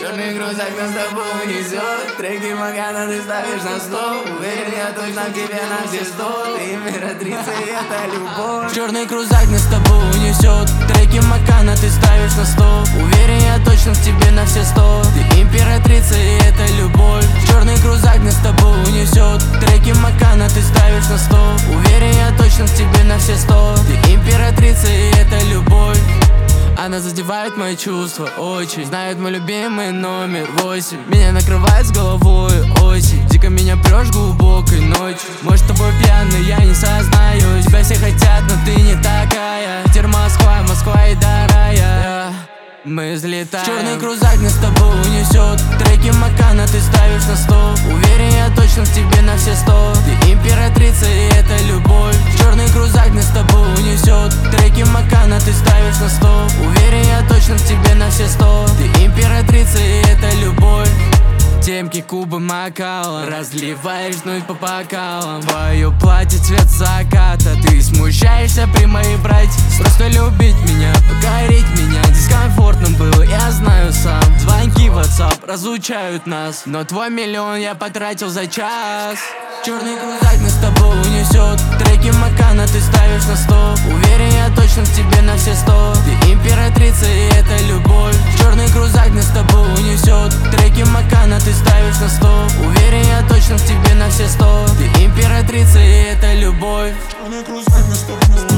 Черный крузак нас с тобой унесет. Треки Макана ты ставишь на стол. Уверен, я точно к тебе на все 100. Ты императрица и это любовь. Черный крузак нас с тобой унесет. Треки Макана ты ставишь на стол. Уверен, я точно к тебе на все 100. Ты императрица и это любовь. Черный крузак нас с тобой унесет. Треки Макана ты ставишь на стол. Уверен, я точно к тебе на все 100. Ты императрица и это любовь. Она задевает мои чувства очень. Знает мой любимый номер 8. Меня накрывает с головой осень. Дико меня прешь глубокой ночью. Может, с тобой пьяный, я не сознаюсь. Тебя все хотят, но ты не такая. Питер, Москва, Москва и до рая. Мы взлетаем. Черный крузак нас с тобой унесет. Треки Макана ты ставишь на стол. Уверен, я точно к тебе на все 100. Ты императрица и это любовь. Черный крузак нас с тобой унесет. Треки Макана ты ставишь на стол. Уверен, я точно к тебе на все 100. Ты императрица и это любовь. Темки, кубы, макала. Разливаешь вновь по бокалам. Твое платье цвет заката. Ты смущаешься при моей брате. Просто любить меня, покорить меня. Дискомфортно было, я знаю сам. Звонки в WhatsApp разлучают нас. Но твой миллион я потратил за час. Черный крузак нас с тобой унесет. Треки Макана ты ставишь на стол. Уверен, я точно к тебе на все 100. Ты императрица и это любовь. Черный крузак нас с тобой унесет. Треки Макана ты ставишь на стол. Уверен, я точно к тебе на все 100. Ты императрица и это любовь. Черный крузак нас с тобой